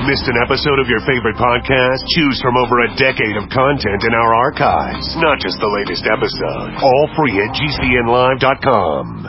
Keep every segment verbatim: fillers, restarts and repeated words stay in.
Missed an episode of your favorite podcast? Choose from over a decade of content in our archives, not just the latest episode. All free at G C N live dot com.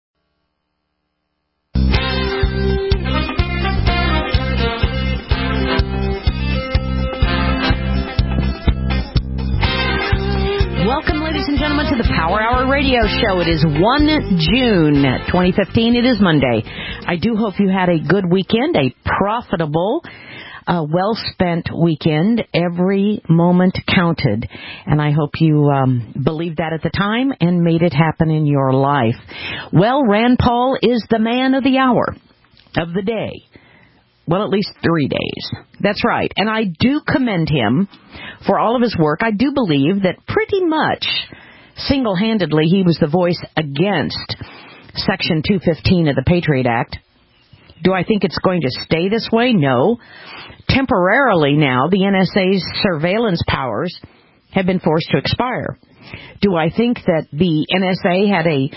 Welcome, ladies and gentlemen, to the Power Hour Radio Show. It is the first of June, twenty fifteen. It is Monday. I do hope you had a good weekend, a profitable, uh, well-spent weekend. Every moment counted. And I hope you um, believed that at the time and made it happen in your life. Well, Rand Paul is the man of the hour, of the day. Well, at least three days. That's right. And I do commend him for all of his work. I do believe that pretty much single-handedly he was the voice against Section two fifteen of the Patriot Act. Do I think it's going to stay this way? No. Temporarily now, the N S A's surveillance powers have been forced to expire. Do I think that the N S A had a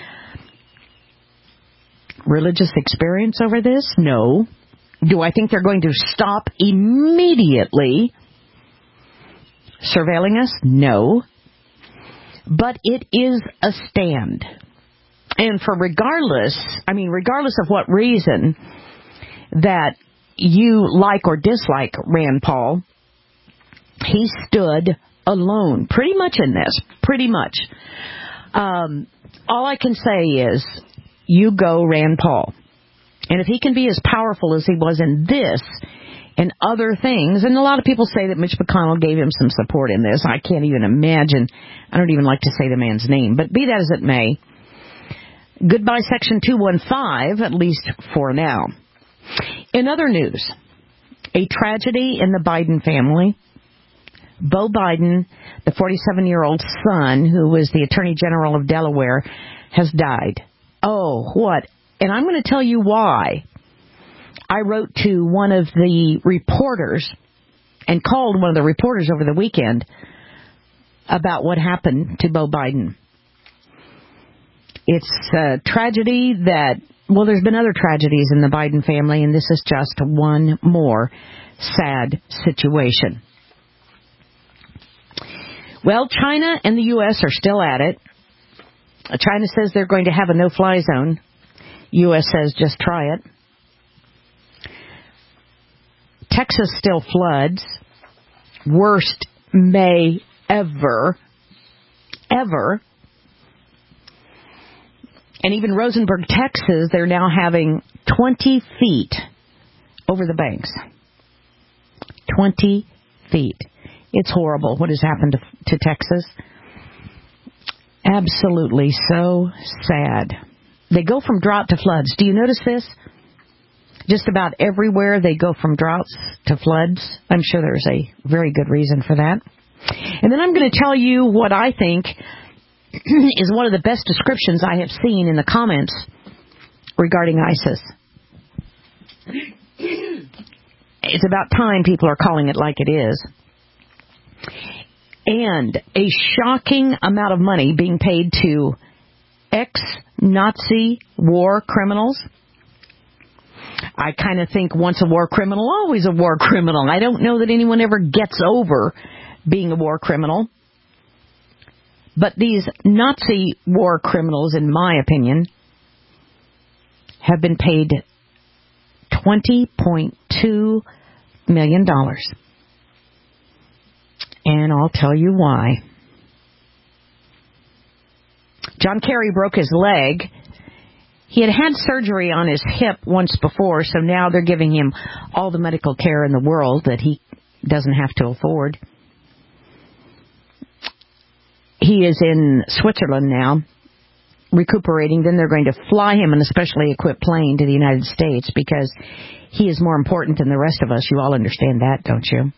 religious experience over this? No. Do I think they're going to stop immediately surveilling us? No. But it is a stand. And for regardless, I mean, regardless of what reason that you like or dislike Rand Paul, he stood alone pretty much in this, pretty much. Um, all I can say is, you go Rand Paul. And if he can be as powerful as he was in this and other things, and a lot of people say that Mitch McConnell gave him some support in this. I can't even imagine. I don't even like to say the man's name. But be that as it may, goodbye Section two fifteen, at least for now. In other news, a tragedy in the Biden family. Beau Biden, the forty-seven-year-old son, who was the Attorney General of Delaware, has died. Oh, what? And I'm going to tell you why. I wrote to one of the reporters and called one of the reporters over the weekend about what happened to Beau Biden. It's a tragedy that, well, there's been other tragedies in the Biden family, and this is just one more sad situation. Well, China and the U S are still at it. China says they're going to have a no-fly zone. U S says just try it. Texas still floods. Worst May ever. Ever. And even Rosenberg, Texas, they're now having twenty feet over the banks. twenty feet. It's horrible what has happened to, to Texas. Absolutely so sad. They go from drought to floods. Do you notice this? Just about everywhere they go from droughts to floods. I'm sure there's a very good reason for that. And then I'm going to tell you what I think is one of the best descriptions I have seen in the comments regarding ISIS. It's about time people are calling it like it is. And a shocking amount of money being paid to ex-Nazi war criminals. I kind of think once a war criminal, always a war criminal. I don't know that anyone ever gets over being a war criminal. But these Nazi war criminals, in my opinion, have been paid twenty point two million dollars. And I'll tell you why. John Kerry broke his leg. He had had surgery on his hip once before, so now they're giving him all the medical care in the world that he doesn't have to afford. He is in Switzerland now, recuperating. Then they're going to fly him in a specially equipped plane to the United States because he is more important than the rest of us. You all understand that, don't you?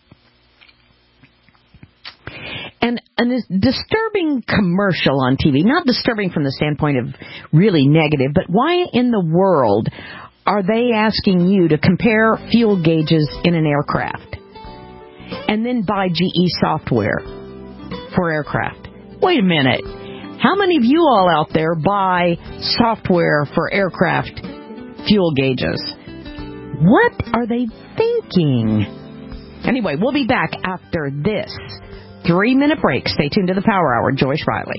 And a disturbing commercial on T V, not disturbing from the standpoint of really negative, but why in the world are they asking you to compare fuel gauges in an aircraft and then buy G E software for aircraft? Wait a minute. How many of you all out there buy software for aircraft fuel gauges? What are they thinking? Anyway, we'll be back after this three-minute break. Stay tuned to the Power Hour. Joyce Riley.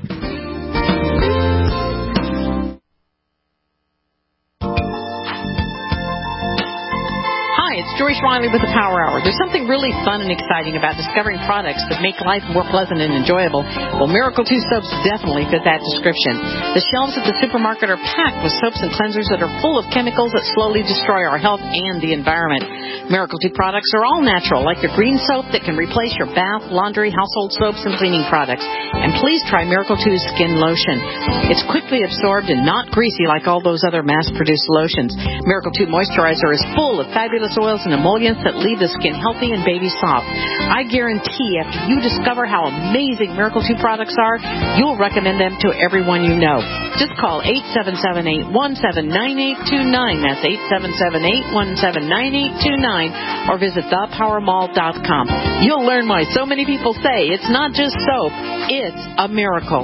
It's Joyce Riley with the Power Hour. There's something really fun and exciting about discovering products that make life more pleasant and enjoyable. Well, Miracle two soaps definitely fit that description. The shelves at the supermarket are packed with soaps and cleansers that are full of chemicals that slowly destroy our health and the environment. Miracle two products are all natural, like the green soap that can replace your bath, laundry, household soaps, and cleaning products. And please try Miracle two Skin Lotion. It's quickly absorbed and not greasy like all those other mass-produced lotions. Miracle two Moisturizer is full of fabulous oils and emollients that leave the skin healthy and baby soft. I guarantee after you discover how amazing Miracle two products are, you'll recommend them to everyone you know. Just call eight seven seven, eight one seven, nine eight two nine. That's eight seven seven, eight one seven, nine eight two nine, or visit the power mall dot com. You'll learn why so many people say it's not just soap, it's a miracle.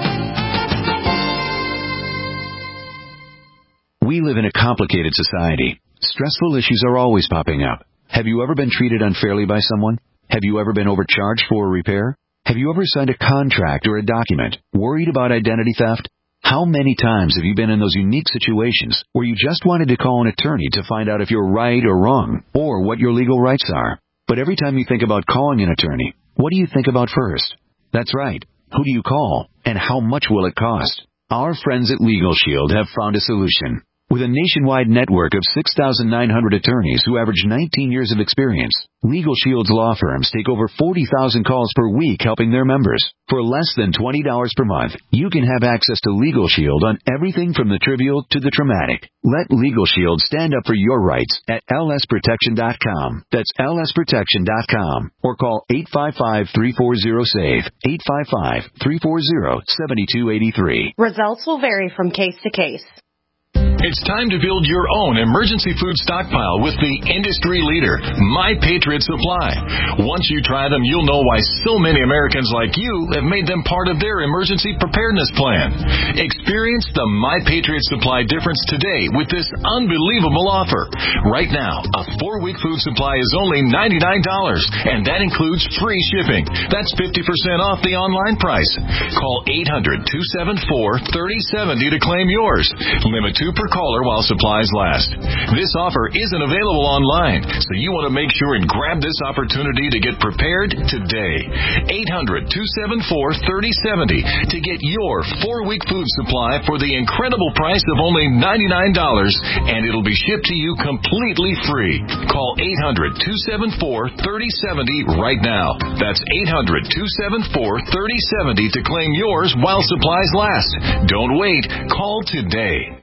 We live in a complicated society. Stressful issues are always popping up. Have you ever been treated unfairly by someone? Have you ever been overcharged for a repair? Have you ever signed a contract or a document worried about identity theft? How many times have you been in those unique situations where you just wanted to call an attorney to find out if you're right or wrong, or what your legal rights are? But every time you think about calling an attorney, what do you think about first? That's right. Who do you call, and how much will it cost? Our friends at Legal Shield have found a solution. With a nationwide network of six thousand nine hundred attorneys who average nineteen years of experience, Legal Shield's law firms take over forty thousand calls per week helping their members. For less than twenty dollars per month, you can have access to Legal Shield on everything from the trivial to the traumatic. Let Legal Shield stand up for your rights at L S protection dot com. That's L S protection dot com. Or call eight five five, three four zero, SAVE, eight five five, three four zero, seven two eight three. Results will vary from case to case. It's time to build your own emergency food stockpile with the industry leader, My Patriot Supply. Once you try them, you'll know why so many Americans like you have made them part of their emergency preparedness plan. Experience the My Patriot Supply difference today with this unbelievable offer. Right now, a four-week food supply is only ninety-nine dollars, and that includes free shipping. That's fifty percent off the online price. Call eight hundred, two seven four, three oh seven oh to claim yours. Limit two per caller while supplies last. This offer isn't available online, so you want to make sure and grab this opportunity to get prepared today. eight hundred, two seven four, three oh seven oh to get your four-week food supply for the incredible price of only ninety-nine dollars, and it'll be shipped to you completely free. Call eight hundred, two seven four, three oh seven oh right now. That's eight hundred, two seven four, three oh seven oh to claim yours while supplies last. Don't wait. Call today.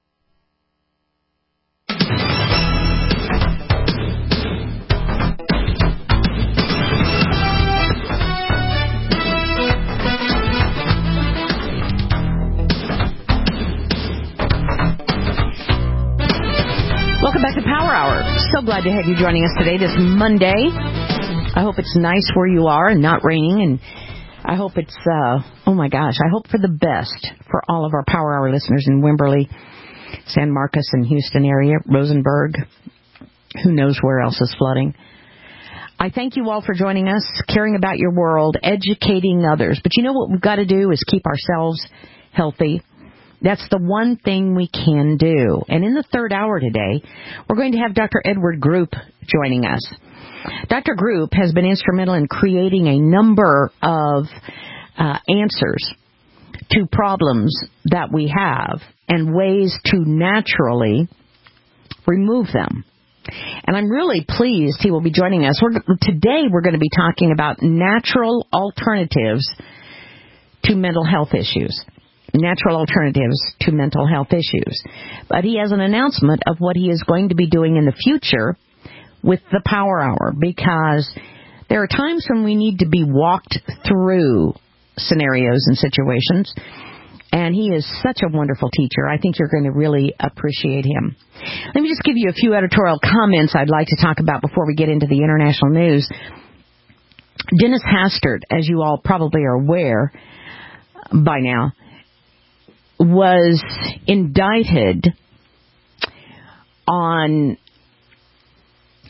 Welcome back to Power Hour. So glad to have you joining us today, this Monday. I hope it's nice where you are and not raining, and I hope it's, uh, oh my gosh, I hope for the best for all of our Power Hour listeners in Wimberley, San Marcos and Houston area, Rosenberg, who knows where else is flooding. I thank you all for joining us, caring about your world, educating others. But you know what we've got to do is keep ourselves healthy. That's the one thing we can do. And in the third hour today, we're going to have Doctor Edward Group joining us. Doctor Group has been instrumental in creating a number of uh, answers to problems that we have and ways to naturally remove them. And I'm really pleased he will be joining us. We're, today we're going to be talking about natural alternatives to mental health issues. Natural alternatives to mental health issues. But he has an announcement of what he is going to be doing in the future with the Power Hour, because there are times when we need to be walked through scenarios and situations, and he is such a wonderful teacher. I think you're going to really appreciate him. Let me just give you a few editorial comments I'd like to talk about before we get into the international news. Dennis Hastert, as you all probably are aware by now, was indicted on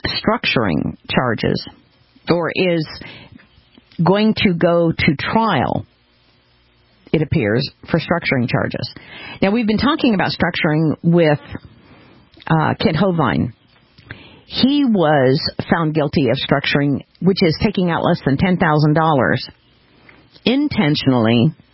structuring charges, or is going to go to trial, it appears, for structuring charges. Now, we've been talking about structuring with uh, Kent Hovind. He was found guilty of structuring, which is taking out less than ten thousand dollars intentionally,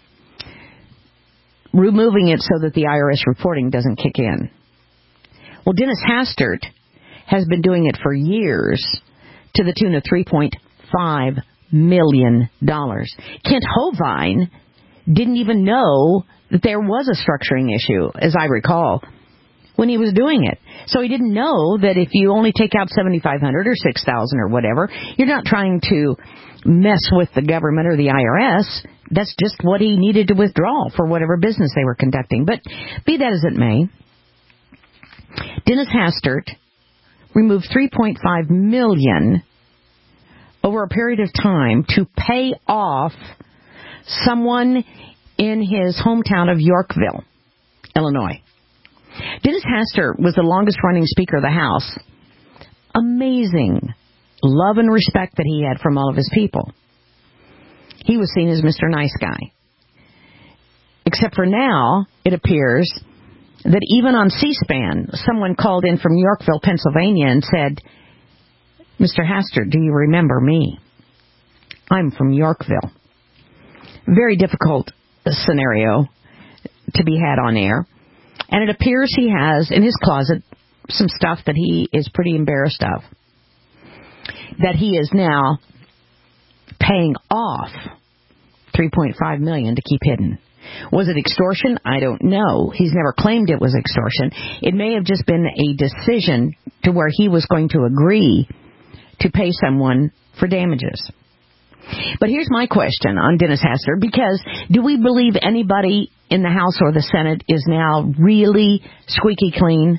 removing it so that the I R S reporting doesn't kick in. Well, Dennis Hastert has been doing it for years to the tune of three point five million dollars. Kent Hovind didn't even know that there was a structuring issue, as I recall, when he was doing it. So he didn't know that if you only take out seven thousand five hundred dollars or six thousand dollars or whatever, you're not trying to mess with the government or the I R S. That's just what he needed to withdraw for whatever business they were conducting. But be that as it may, Dennis Hastert removed three point five million dollars over a period of time to pay off someone in his hometown of Yorkville, Illinois. Dennis Hastert was the longest-running Speaker of the House. Amazing love and respect that he had from all of his people. He was seen as Mister Nice Guy. Except for now, it appears that even on C-SPAN, someone called in from Yorkville, Pennsylvania, and said, Mister Hastert, do you remember me? I'm from Yorkville. Very difficult scenario to be had on air. And it appears he has in his closet some stuff that he is pretty embarrassed of, that he is now paying off three point five million dollars to keep hidden. Was it extortion? I don't know. He's never claimed it was extortion. It may have just been a decision to where he was going to agree to pay someone for damages. But here's my question on Dennis Hastert, because do we believe anybody in the House or the Senate is now really squeaky clean?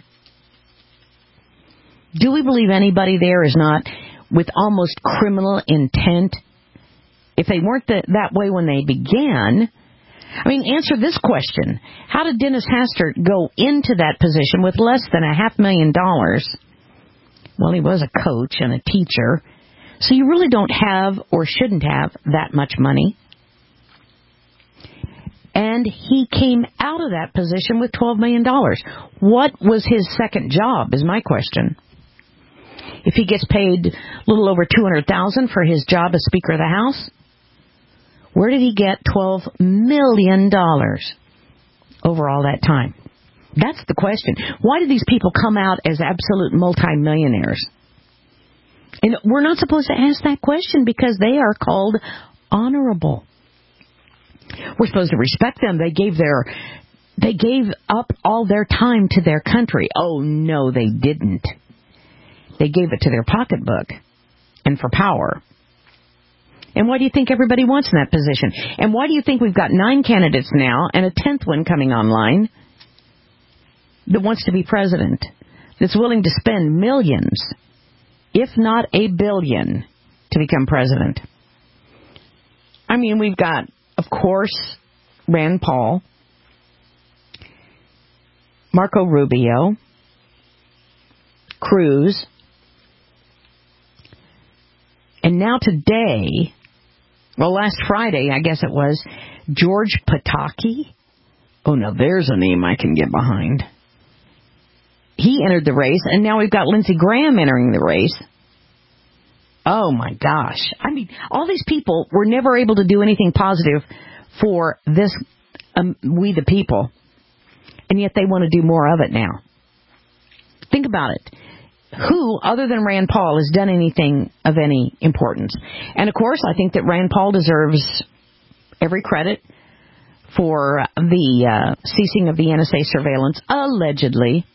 Do we believe anybody there is not with almost criminal intent? If they weren't the, that way when they began, I mean, answer this question. How did Dennis Hastert go into that position with less than a half million dollars? Well, he was a coach and a teacher, so you really don't have or shouldn't have that much money. And he came out of that position with twelve million dollars. What was his second job is my question. If he gets paid a little over two hundred thousand dollars for his job as Speaker of the House, where did he get twelve million dollars over all that time? That's the question. Why do these people come out as absolute multimillionaires? And we're not supposed to ask that question because they are called honorable. We're supposed to respect them. They gave their, they gave up all their time to their country. Oh, no, they didn't. They gave it to their pocketbook and for power. And why do you think everybody wants in that position? And why do you think we've got nine candidates now and a tenth one coming online that wants to be president, that's willing to spend millions, if not a billion, to become president? I mean, we've got, of course, Rand Paul, Marco Rubio, Cruz, and now today, well, last Friday, I guess it was, George Pataki. Oh, now there's a name I can get behind. He entered the race, and now we've got Lindsey Graham entering the race. Oh, my gosh. I mean, all these people were never able to do anything positive for this, um, we the people, and yet they want to do more of it now. Think about it. Who, other than Rand Paul, has done anything of any importance? And, of course, I think that Rand Paul deserves every credit for the uh, ceasing of the N S A surveillance, allegedly.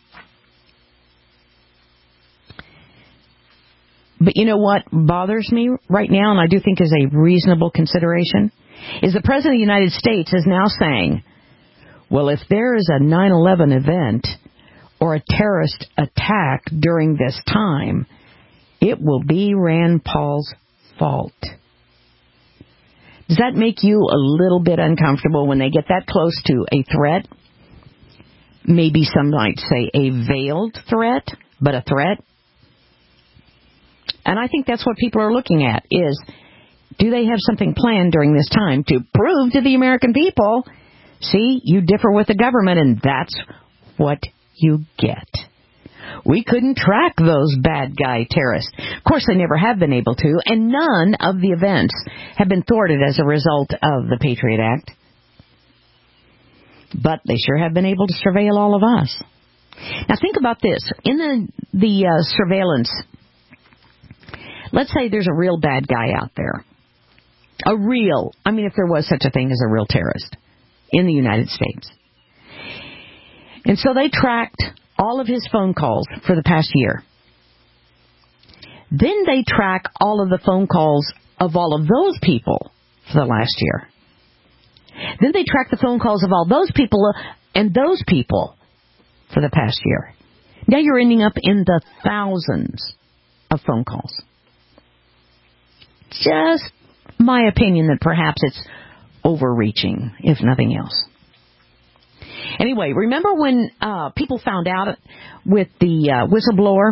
But you know what bothers me right now, and I do think is a reasonable consideration, is the President of the United States is now saying, well, if there is a nine eleven event or a terrorist attack during this time, it will be Rand Paul's fault. Does that make you a little bit uncomfortable when they get that close to a threat? Maybe some might say a veiled threat, but a threat. And I think that's what people are looking at is, do they have something planned during this time to prove to the American people, see, you differ with the government, and that's what you get. We couldn't track those bad guy terrorists. Of course, they never have been able to, and none of the events have been thwarted as a result of the Patriot Act. But they sure have been able to surveil all of us. Now, think about this. In the, the uh, surveillance, let's say there's a real bad guy out there. A real, I mean, if there was such a thing as a real terrorist in the United States. And so they tracked all of his phone calls for the past year. Then they track all of the phone calls of all of those people for the last year. Then they track the phone calls of all those people and those people for the past year. Now you're ending up in the thousands of phone calls. Just my opinion that perhaps it's overreaching, if nothing else. Anyway, remember when uh, people found out with the uh, whistleblower,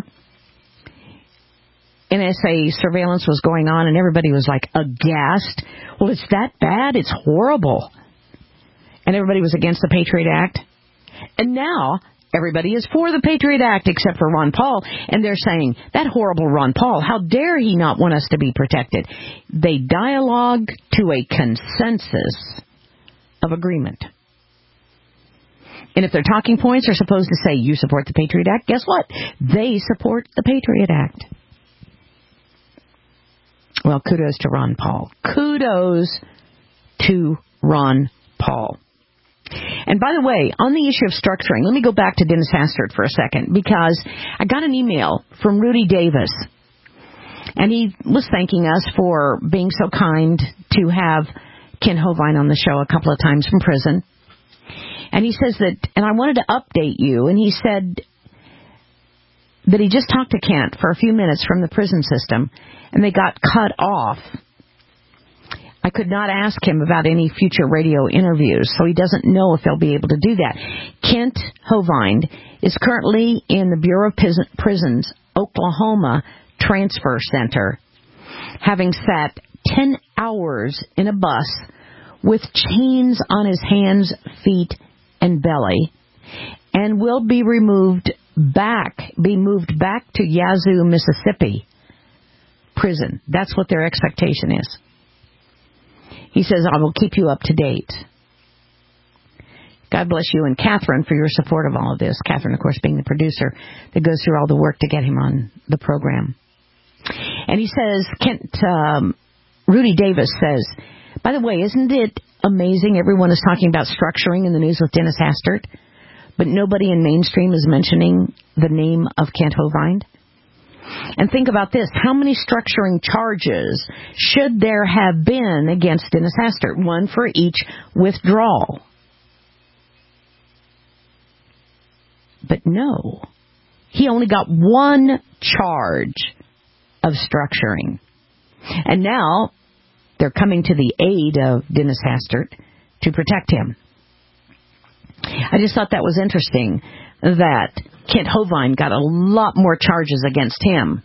N S A surveillance was going on, and everybody was like aghast. Well, it's that bad? It's horrible. And everybody was against the Patriot Act. And now everybody is for the Patriot Act except for Ron Paul, and they're saying, that horrible Ron Paul, how dare he not want us to be protected? They dialogue to a consensus of agreement. And if their talking points are supposed to say, you support the Patriot Act, guess what? They support the Patriot Act. Well, kudos to Ron Paul. Kudos to Ron Paul. And by the way, on the issue of structuring, let me go back to Dennis Hastert for a second, because I got an email from Rudy Davis, and he was thanking us for being so kind to have Ken Hovine on the show a couple of times from prison. And he says that, and I wanted to update you, and he said that he just talked to Kent for a few minutes from the prison system, and they got cut off. I could not ask him about any future radio interviews, so he doesn't know if they'll be able to do that. Kent Hovine is currently in the Bureau of Prisons, Oklahoma Transfer Center, having sat ten hours in a bus with chains on his hands, feet, and belly, and will be removed back, be moved back to Yazoo, Mississippi prison. That's what their expectation is. He says, I will keep you up to date. God bless you and Catherine for your support of all of this. Catherine, of course, being the producer that goes through all the work to get him on the program. And he says, Kent, um, Rudy Davis says, by the way, isn't it amazing everyone is talking about structuring in the news with Dennis Hastert, but nobody in mainstream is mentioning the name of Kent Hovine? And think about this. How many structuring charges should there have been against Dennis Hastert? One for each withdrawal. But no. He only got one charge of structuring. And now they're coming to the aid of Dennis Hastert to protect him. I just thought that was interesting that Kent Hovine got a lot more charges against him.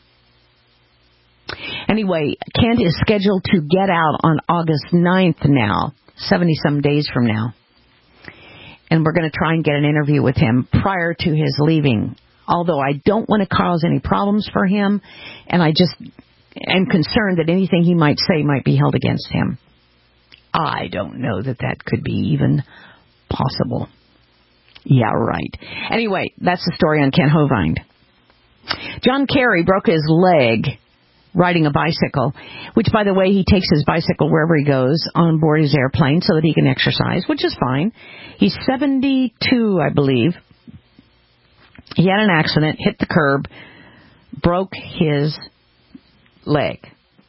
Anyway, Kent is scheduled to get out on August ninth now, seventy-some days from now. And we're going to try and get an interview with him prior to his leaving. Although I don't want to cause any problems for him, and I just am concerned that anything he might say might be held against him. I don't know that that could be even possible. Yeah, right. Anyway, that's the story on Ken Hovine. John Kerry broke his leg riding a bicycle, which, by the way, he takes his bicycle wherever he goes on board his airplane so that he can exercise, which is fine. He's seventy-two, I believe. He had an accident, hit the curb, broke his leg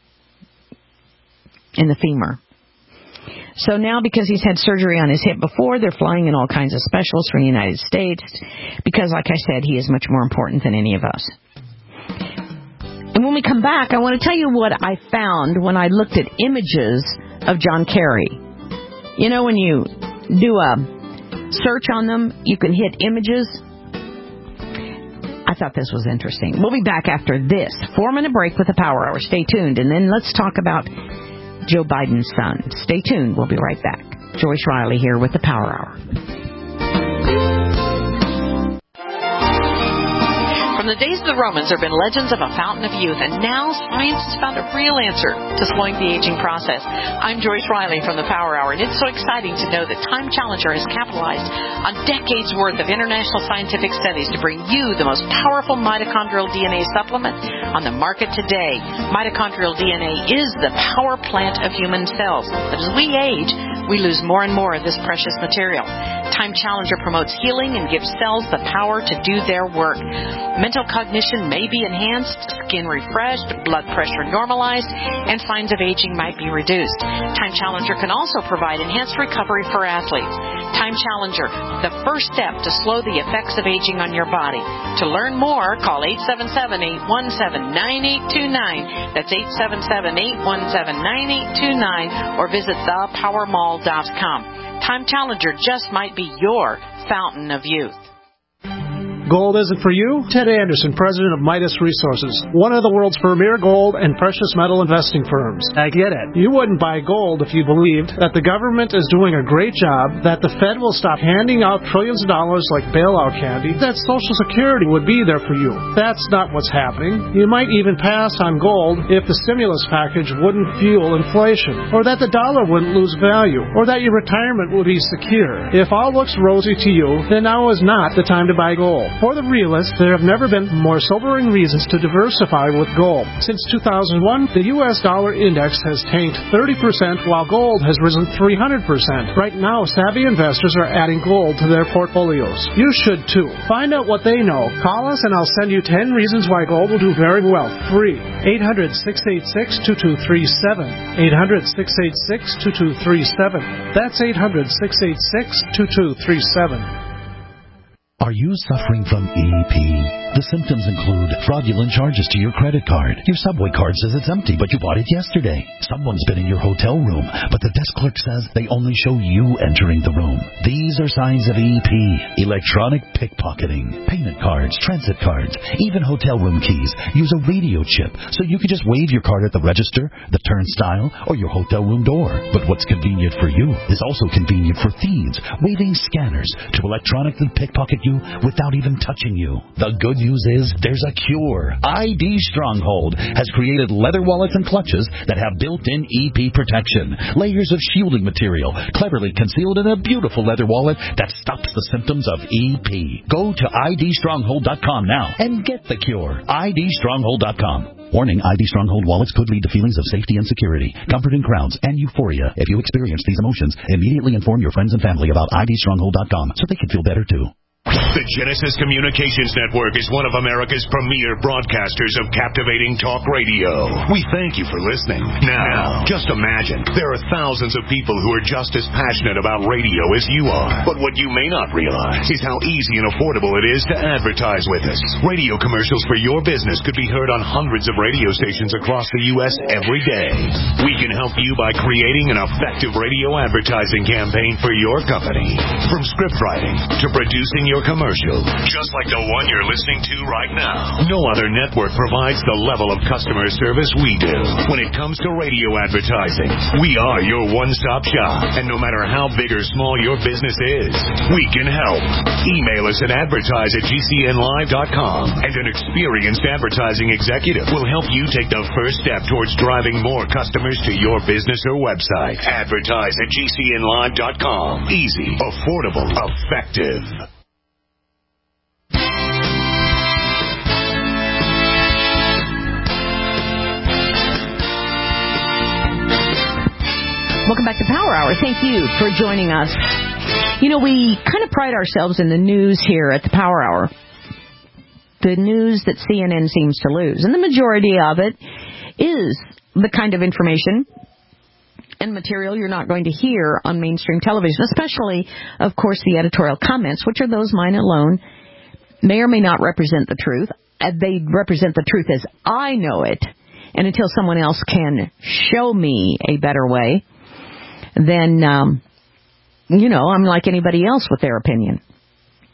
in the femur. So now, because he's had surgery on his hip before, they're flying in all kinds of specials from the United States because, like I said, he is much more important than any of us. And when we come back, I want to tell you what I found when I looked at images of John Kerry. You know, when you do a search on them, you can hit images. I thought this was interesting. We'll be back after this four-minute break with the Power Hour. Stay tuned, and then let's talk about Joe Biden's son. Stay tuned. We'll be right back. Joyce Riley here with the Power Hour. From the days of the Romans, there have been legends of a fountain of youth, and now science has found a real answer to slowing the aging process. I'm Joyce Riley from the Power Hour, and it's so exciting to know that Time Challenger has capitalized on decades' worth of international scientific studies to bring you the most powerful mitochondrial D N A supplement on the market today. Mitochondrial D N A is the power plant of human cells, but as we age, we lose more and more of this precious material. Time Challenger promotes healing and gives cells the power to do their work. Mental cognition may be enhanced, skin refreshed, blood pressure normalized, and signs of aging might be reduced. Time Challenger can also provide enhanced recovery for athletes. Time Challenger, the first step to slow the effects of aging on your body. To learn more, call eight seven seven, eight one seven, nine eight two nine. That's eight seven seven, eight one seven, nine eight two nine, or visit the power mall dot com. Time Challenger just might be your fountain of youth. Gold isn't for you? Ted Anderson, president of Midas Resources, one of the world's premier gold and precious metal investing firms. I get it. You wouldn't buy gold if you believed that the government is doing a great job, that the Fed will stop handing out trillions of dollars like bailout candy, that Social Security would be there for you. That's not what's happening. You might even pass on gold if the stimulus package wouldn't fuel inflation, or that the dollar wouldn't lose value, or that your retirement would be secure. If all looks rosy to you, then now is not the time to buy gold. For the realists, there have never been more sobering reasons to diversify with gold. Since two thousand one, the U S dollar index has tanked thirty percent while gold has risen three hundred percent. Right now, savvy investors are adding gold to their portfolios. You should too. Find out what they know. Call us and I'll send you ten reasons why gold will do very well. Free. eight hundred, six eight six, two two three seven. eight hundred, six eight six, two two three seven. That's eight hundred, six eight six, two two three seven. Are you suffering from E P? The symptoms include fraudulent charges to your credit card. Your Subway card says it's empty, but you bought it yesterday. Someone's been in your hotel room, but the desk clerk says they only show you entering the room. These are signs of E P. Electronic pickpocketing. Payment cards, transit cards, even hotel room keys use a radio chip, so you can just wave your card at the register, the turnstile, or your hotel room door. But what's convenient for you is also convenient for thieves, waving scanners to electronically pickpocket you without even touching you. The good news is there's a cure. I D Stronghold has created leather wallets and clutches that have built-in E P protection, layers of shielding material cleverly concealed in a beautiful leather wallet that stops the symptoms of E P. Go to I D stronghold dot com now and get the cure. I D stronghold dot com. Warning, I D Stronghold wallets could lead to feelings of safety and security, comfort in crowds, and euphoria. If you experience these emotions, immediately inform your friends and family about I D stronghold dot com so they can feel better too. The Genesis Communications Network is one of America's premier broadcasters of captivating talk radio. We thank you for listening. Now, just imagine, there are thousands of people who are just as passionate about radio as you are. But what you may not realize is how easy and affordable it is to advertise with us. Radio commercials for your business could be heard on hundreds of radio stations across the U S every day. We can help you by creating an effective radio advertising campaign for your company. From script writing to producing your commercial, just like the one you're listening to right now. No other network provides the level of customer service we do. When it comes to radio advertising, we are your one-stop shop. And no matter how big or small your business is, we can help. Email us at advertise at G C N live dot com, and an experienced advertising executive will help you take the first step towards driving more customers to your business or website. Advertise at G C N live dot com. Easy, affordable, effective. Welcome back to Power Hour. Thank you for joining us. You know, we kind of pride ourselves in the news here at the Power Hour. The news that C N N seems to lose. And the majority of it is the kind of information and material you're not going to hear on mainstream television, especially, of course, the editorial comments, which are those mine alone, may or may not represent the truth. They represent the truth as I know it. And until someone else can show me a better way, then, um, you know, I'm like anybody else with their opinion.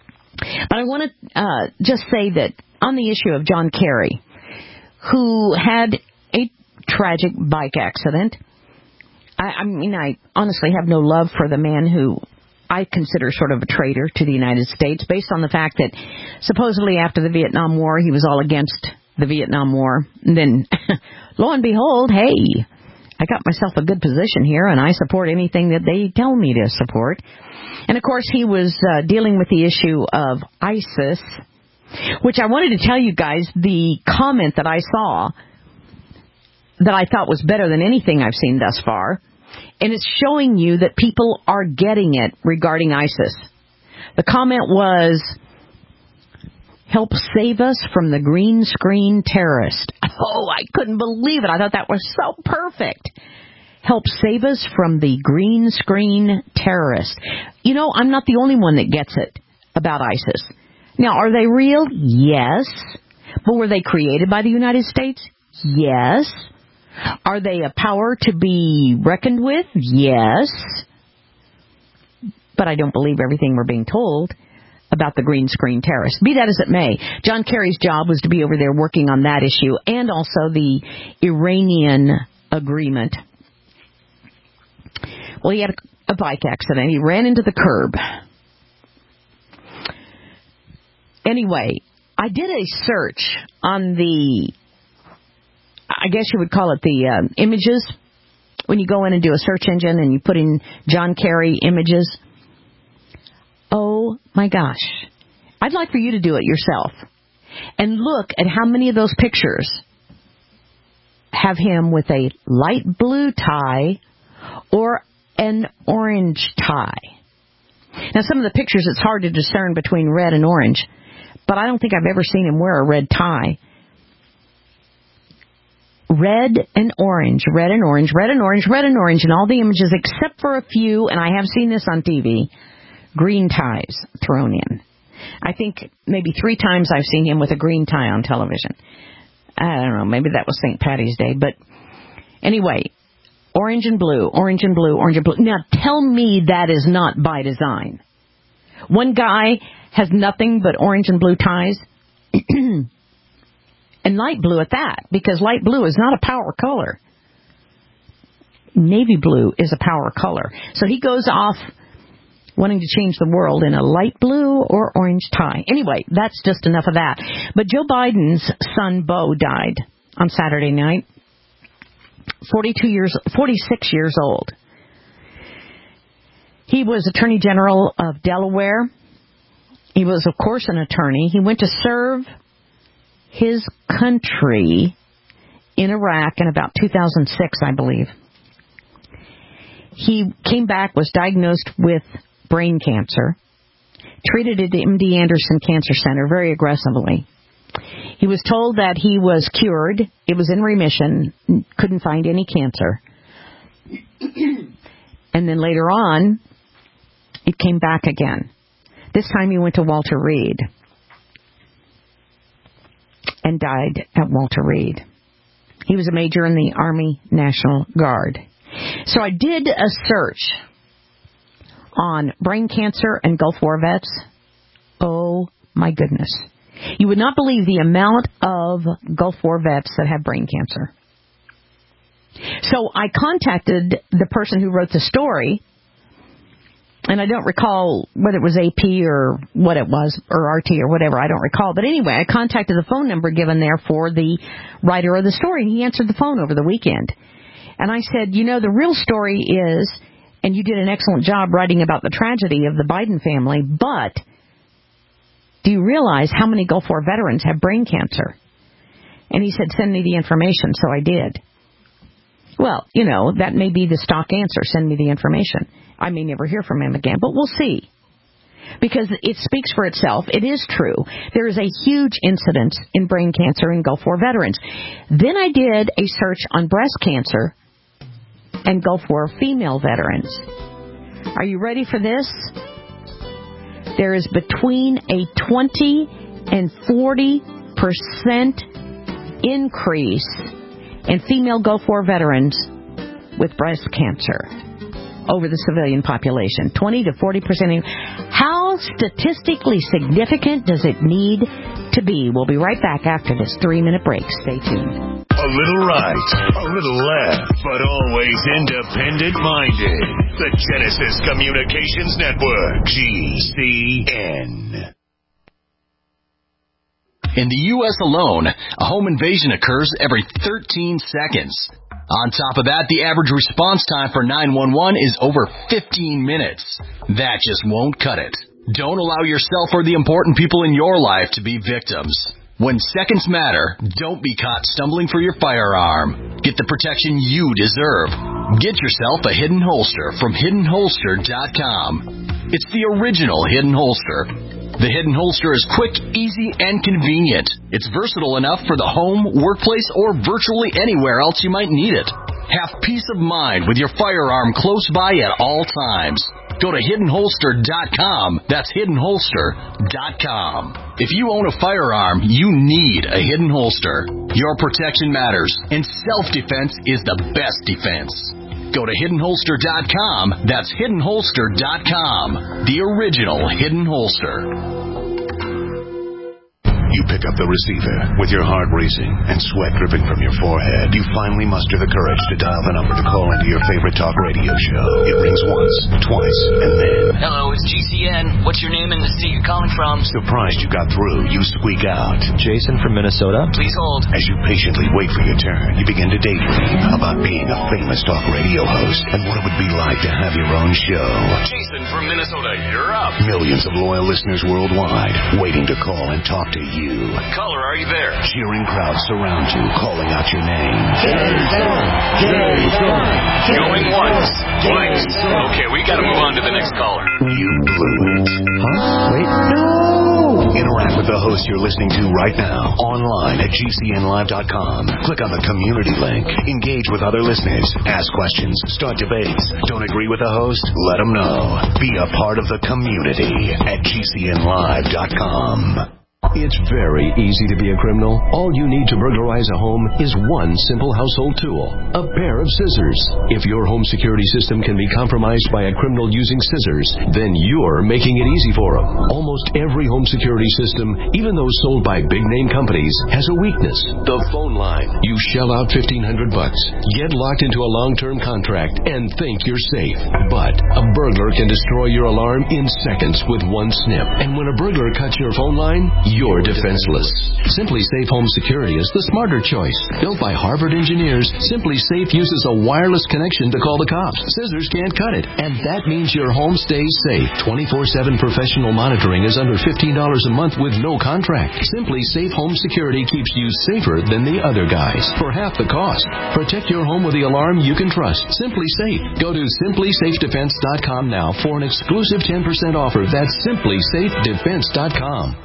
But I want to uh, just say that on the issue of John Kerry, who had a tragic bike accident, I, I mean, I honestly have no love for the man who I consider sort of a traitor to the United States, based on the fact that supposedly after the Vietnam War, he was all against the Vietnam War. And then, lo and behold, hey, I got myself a good position here, and I support anything that they tell me to support. And, of course, he was uh, dealing with the issue of ISIS, which I wanted to tell you guys the comment that I saw that I thought was better than anything I've seen thus far. And it's showing you that people are getting it regarding ISIS. The comment was, help save us from the green screen terrorist. Oh, I couldn't believe it. I thought that was so perfect. Help save us from the green screen terrorist. You know, I'm not the only one that gets it about ISIS. Now, are they real? Yes. But were they created by the United States? Yes. Are they a power to be reckoned with? Yes. But I don't believe everything we're being told about the green screen terrorists. Be that as it may, John Kerry's job was to be over there working on that issue and also the Iranian agreement. Well, he had a, a bike accident. He ran into the curb. Anyway, I did a search on the, I guess you would call it the uh, images. When you go in and do a search engine and you put in John Kerry images. Oh, my gosh. I'd like for you to do it yourself. And look at how many of those pictures have him with a light blue tie or an orange tie. Now, some of the pictures, it's hard to discern between red and orange. But I don't think I've ever seen him wear a red tie. Red and orange, red and orange, red and orange, red and orange in all the images except for a few, and I have seen this on T V, green ties thrown in. I think maybe three times I've seen him with a green tie on television. I don't know, maybe that was Saint Patty's Day. But anyway, orange and blue, orange and blue, orange and blue. Now tell me that is not by design. One guy has nothing but orange and blue ties. And light blue at that, because light blue is not a power color. Navy blue is a power color. So he goes off wanting to change the world in a light blue or orange tie. Anyway, that's just enough of that. But Joe Biden's son, Beau, died on Saturday night. forty-two years, forty-six years old. He was Attorney General of Delaware. He was, of course, an attorney. He went to serve his country in Iraq in about two thousand six, I believe. He came back, was diagnosed with brain cancer, treated at the M D Anderson Cancer Center very aggressively. He was told that he was cured, it was in remission, couldn't find any cancer. And then later on, it came back again. This time he went to Walter Reed and died at Walter Reed. He was a major in the Army National Guard. So I did a search on brain cancer and Gulf War vets. Oh, my goodness. You would not believe the amount of Gulf War vets that have brain cancer. So I contacted the person who wrote the story, and I don't recall whether it was A P or what it was, or R T or whatever, I don't recall. But anyway, I contacted the phone number given there for the writer of the story, and he answered the phone over the weekend. And I said, you know, the real story is, and you did an excellent job writing about the tragedy of the Biden family, but do you realize how many Gulf War veterans have brain cancer? And he said, send me the information, so I did. Well, you know, that may be the stock answer, send me the information. I may never hear from him again, but we'll see. Because it speaks for itself. It is true. There is a huge incidence in brain cancer in Gulf War veterans. Then I did a search on breast cancer and Gulf War female veterans. Are you ready for this? There is between a twenty and forty percent increase in female Gulf War veterans with breast cancer over the civilian population. twenty to forty percent. How How statistically significant does it need to be? We'll be right back after this three-minute break. Stay tuned. A little right, a little left, but always independent-minded. The Genesis Communications Network, G C N. In the U S alone, a home invasion occurs every thirteen seconds. On top of that, the average response time for nine one one is over fifteen minutes. That just won't cut it. Don't allow yourself or the important people in your life to be victims. When seconds matter, don't be caught stumbling for your firearm. Get the protection you deserve. Get yourself a Hidden Holster from hidden holster dot com. It's the original Hidden Holster. The Hidden Holster is quick, easy, and convenient. It's versatile enough for the home, workplace, or virtually anywhere else you might need it. Have peace of mind with your firearm close by at all times. Go to hidden holster dot com. That's hidden holster dot com. If you own a firearm, you need a Hidden Holster. Your protection matters, and self-defense is the best defense. Go to hidden holster dot com. That's hidden holster dot com. The original Hidden Holster. You pick up the receiver with your heart racing and sweat dripping from your forehead. You finally muster the courage to dial the number to call into your favorite talk radio show. It rings once, twice, and then... Hello, it's G C N. What's your name and the state you're calling from? Surprised you got through, you squeak out. Jason from Minnesota. Please hold. As you patiently wait for your turn, you begin to daydream about being a famous talk radio host and what it would be like to have your own show. Jason from Minnesota, you're up. Millions of loyal listeners worldwide waiting to call and talk to you. Caller, are you there? Cheering crowds surround you, calling out your name. Jason! Jason! Going once, twice. Okay, we gotta move on to the next caller. You blew it. Huh? Wait. No! Interact with the host you're listening to right now, online at G C N live dot com. Click on the community link. Engage with other listeners. Ask questions. Start debates. Don't agree with the host? Let them know. Be a part of the community at G C N live dot com. It's very easy to be a criminal. All you need to burglarize a home is one simple household tool, a pair of scissors. If your home security system can be compromised by a criminal using scissors, then you're making it easy for them. Almost every home security system, even those sold by big-name companies, has a weakness. The phone line. You shell out fifteen hundred bucks, get locked into a long-term contract, and think you're safe. But a burglar can destroy your alarm in seconds with one snip. And when a burglar cuts your phone line, you're defenseless. Simply Safe Home Security is the smarter choice. Built by Harvard engineers, Simply Safe uses a wireless connection to call the cops. Scissors can't cut it, and that means your home stays safe. twenty-four seven professional monitoring is under fifteen dollars a month with no contract. Simply Safe Home Security keeps you safer than the other guys for half the cost. Protect your home with the alarm you can trust. Simply Safe. Go to simply safe defense dot com now for an exclusive ten percent offer. That's simply safe defense dot com.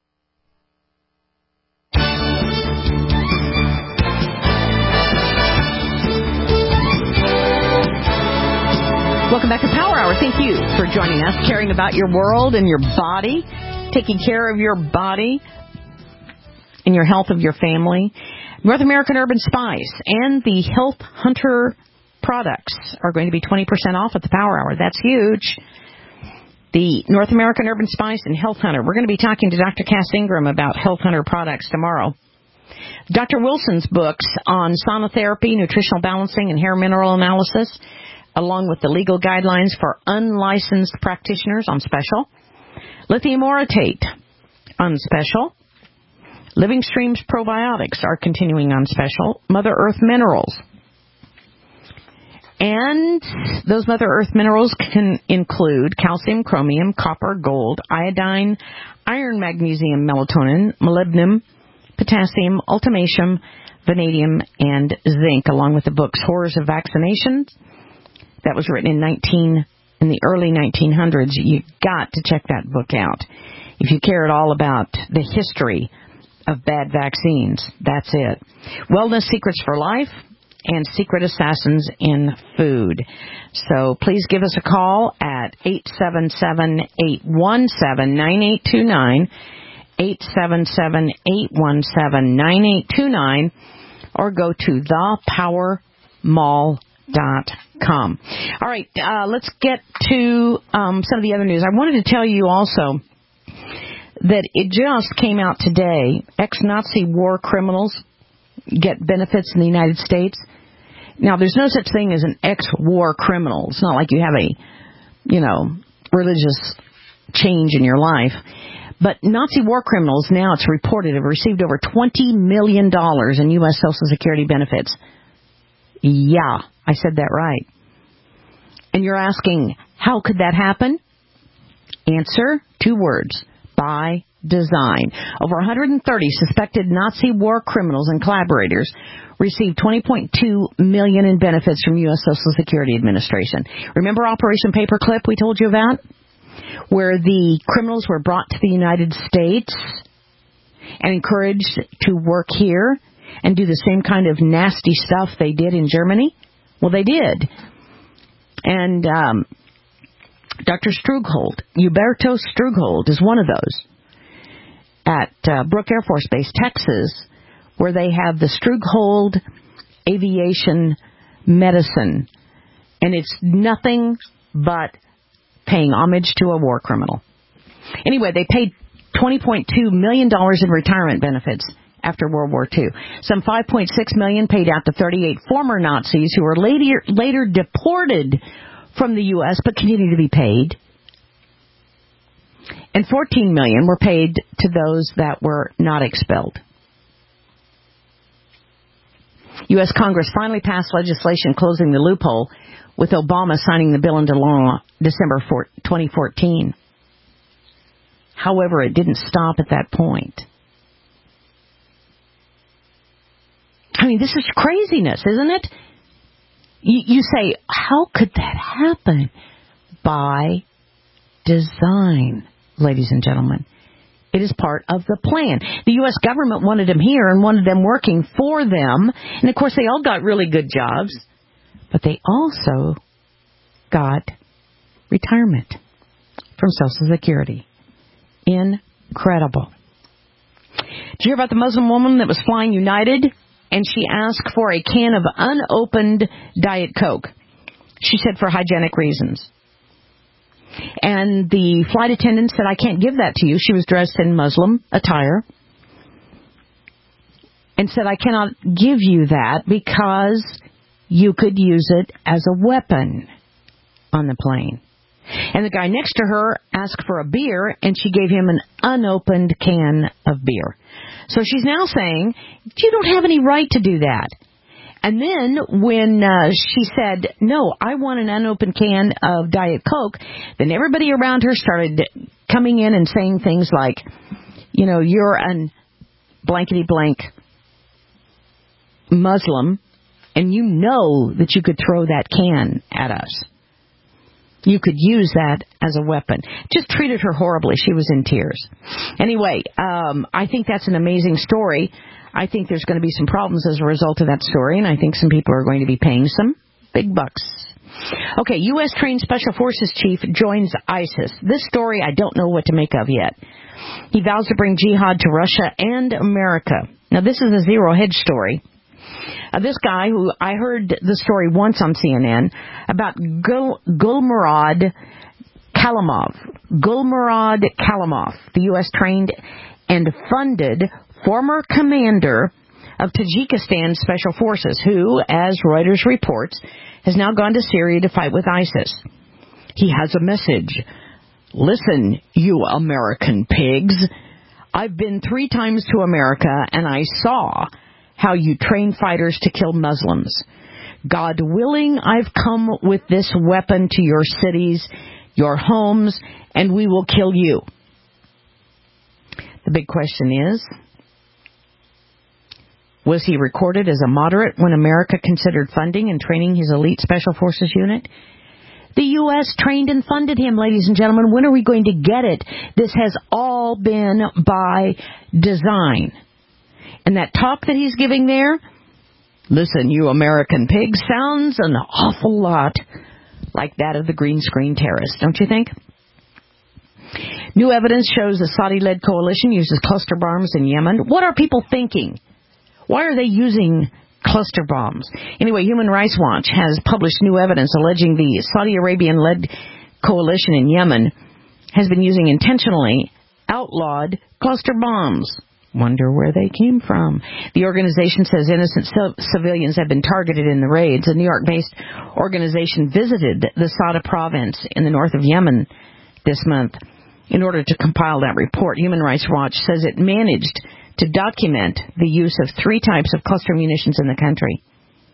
Welcome back to Power Hour. Thank you for joining us, caring about your world and your body, taking care of your body and your health of your family. North American Herb and Spice and the Health Hunter products are going to be twenty percent off at the Power Hour. That's huge. The North American Herb and Spice and Health Hunter. We're going to be talking to Doctor Cass Ingram about Health Hunter products tomorrow. Doctor Wilson's books on sonotherapy, nutritional balancing, and hair mineral analysis, along with the legal guidelines for unlicensed practitioners on special. Lithium orotate on special. Living Streams probiotics are continuing on special. Mother Earth minerals. And those Mother Earth minerals can include calcium, chromium, copper, gold, iodine, iron, magnesium, melatonin, molybdenum, potassium, ultimatum, vanadium, and zinc, along with the books Horrors of Vaccinations. That was written in nineteen in the early nineteen hundreds. You got to check that book out. If you care at all about the history of bad vaccines, that's it. Wellness Secrets for Life and Secret Assassins in Food. So please give us a call at eight seven seven, eight one seven, nine eight two nine, eight seven seven, eight one seven, nine eight two nine, or go to the power mall dot com. All right, uh, let's get to um, some of the other news. I wanted to tell you also that it just came out today. Ex-Nazi war criminals get benefits in the United States. Now, there's no such thing as an ex-war criminal. It's not like you have a, you know, religious change in your life. But Nazi war criminals, now it's reported, have received over twenty million dollars in U S Social Security benefits. Yeah, I said that right. And you're asking, how could that happen? Answer, two words, by design. Over one hundred thirty suspected Nazi war criminals and collaborators received twenty point two million dollars in benefits from U S Social Security Administration. Remember Operation Paperclip we told you about? Where the criminals were brought to the United States and encouraged to work here and do the same kind of nasty stuff they did in Germany? Well, they did. And um, Doctor Strughold, Huberto Strughold, is one of those at uh, Brooke Air Force Base, Texas, where they have the Strughold Aviation Medicine. And it's nothing but paying homage to a war criminal. Anyway, they paid twenty point two million dollars in retirement benefits after World War Two. Some five point six million dollars paid out to thirty-eight former Nazis who were later, later deported from the U S but continued to be paid. And fourteen million dollars were paid to those that were not expelled. U S Congress finally passed legislation closing the loophole, with Obama signing the bill into law December twenty fourteen. However, it didn't stop at that point. I mean, this is craziness, isn't it? You, you say, how could that happen? By design, ladies and gentlemen. It is part of the plan. The U S government wanted them here and wanted them working for them. And, of course, they all got really good jobs. But they also got retirement from Social Security. Incredible. Did you hear about the Muslim woman that was flying United? And she asked for a can of unopened Diet Coke. She said for hygienic reasons. And the flight attendant said, I can't give that to you. She was dressed in Muslim attire. And said, I cannot give you that because you could use it as a weapon on the plane. And the guy next to her asked for a beer, and she gave him an unopened can of beer. So she's now saying, you don't have any right to do that. And then when uh, she said, no, I want an unopened can of Diet Coke, then everybody around her started coming in and saying things like, you know, you're an blankety-blank Muslim, and you know that you could throw that can at us. You could use that as a weapon. Just treated her horribly. She was in tears. Anyway, um, I think that's an amazing story. I think there's going to be some problems as a result of that story, and I think some people are going to be paying some big bucks. Okay, U S trained Special Forces chief joins ISIS. This story I don't know what to make of yet. He vows to bring jihad to Russia and America. Now, this is a zero-hedge story. Uh, this guy, who I heard the story once on C N N, about Gul- Gulmurad Kalimov. Gulmurad Kalimov, the U S trained and funded former commander of Tajikistan Special Forces, who, as Reuters reports, has now gone to Syria to fight with ISIS. He has a message. Listen, you American pigs. I've been three times to America, and I saw how you train fighters to kill Muslims. God willing, I've come with this weapon to your cities, your homes, and we will kill you. The big question is, was he recorded as a moderate when America considered funding and training his elite Special Forces unit? The U S trained and funded him, ladies and gentlemen. When are we going to get it? This has all been by design. And that talk that he's giving there, listen, you American pigs, sounds an awful lot like that of the green screen terrorists, don't you think? New evidence shows the Saudi-led coalition uses cluster bombs in Yemen. What are people thinking? Why are they using cluster bombs. Anyway, Human Rights Watch has published new evidence alleging the Saudi Arabian-led coalition in Yemen has been using intentionally outlawed cluster bombs. Wonder where they came from. The organization says innocent c- civilians have been targeted in the raids. A New York-based organization visited the Sada province in the north of Yemen this month in order to compile that report. Human Rights Watch says it managed to document the use of three types of cluster munitions in the country.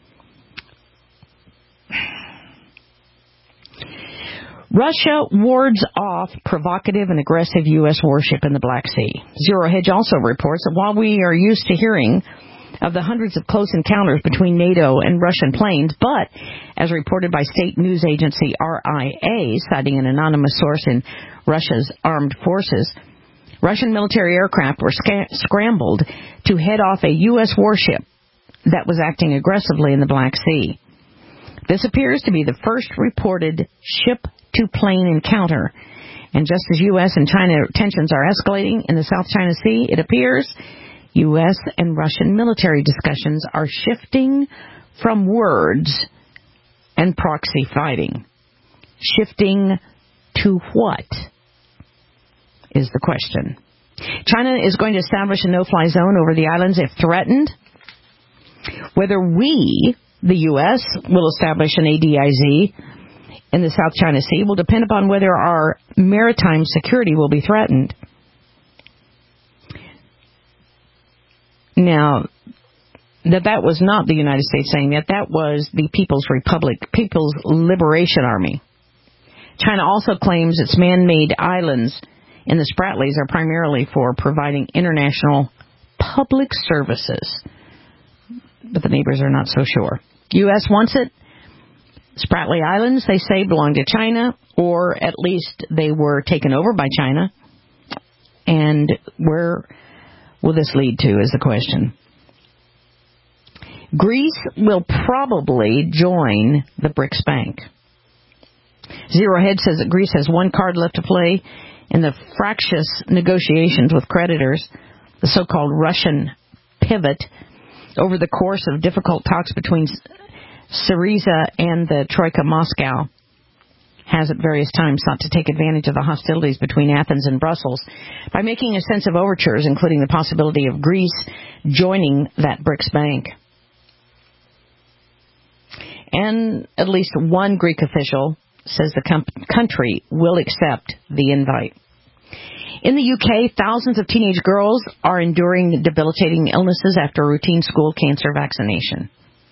Russia wards off provocative and aggressive U S warship in the Black Sea. Zero Hedge also reports that while we are used to hearing of the hundreds of close encounters between NATO and Russian planes, but, as reported by state news agency R I A, citing an anonymous source in Russia's armed forces, Russian military aircraft were sca- scrambled to head off a U S warship that was acting aggressively in the Black Sea. This appears to be the first reported ship-to-plane encounter. And just as U S and China tensions are escalating in the South China Sea, it appears U S and Russian military discussions are shifting from words and proxy fighting. Shifting to what is the question. China is going to establish a no-fly zone over the islands if threatened. Whether we, the U S, will establish an A D I Z in the South China Sea will depend upon whether our maritime security will be threatened. Now, that that was not the United States saying that. That was the People's Republic, People's Liberation Army. China also claims its man-made islands in the Spratlys are primarily for providing international public services. But the neighbors are not so sure. U S wants it. Spratly Islands, they say, belong to China, or at least they were taken over by China. And where will this lead to is the question. Greece will probably join the BRICS Bank. Zero Hedge says that Greece has one card left to play in the fractious negotiations with creditors, the so-called Russian pivot, over the course of difficult talks between Syriza and the Troika Moscow has at various times sought to take advantage of the hostilities between Athens and Brussels by making extensive overtures, including the possibility of Greece joining that BRICS Bank. And at least one Greek official says the com- country will accept the invite. In the U K, thousands of teenage girls are enduring debilitating illnesses after routine school cancer vaccination.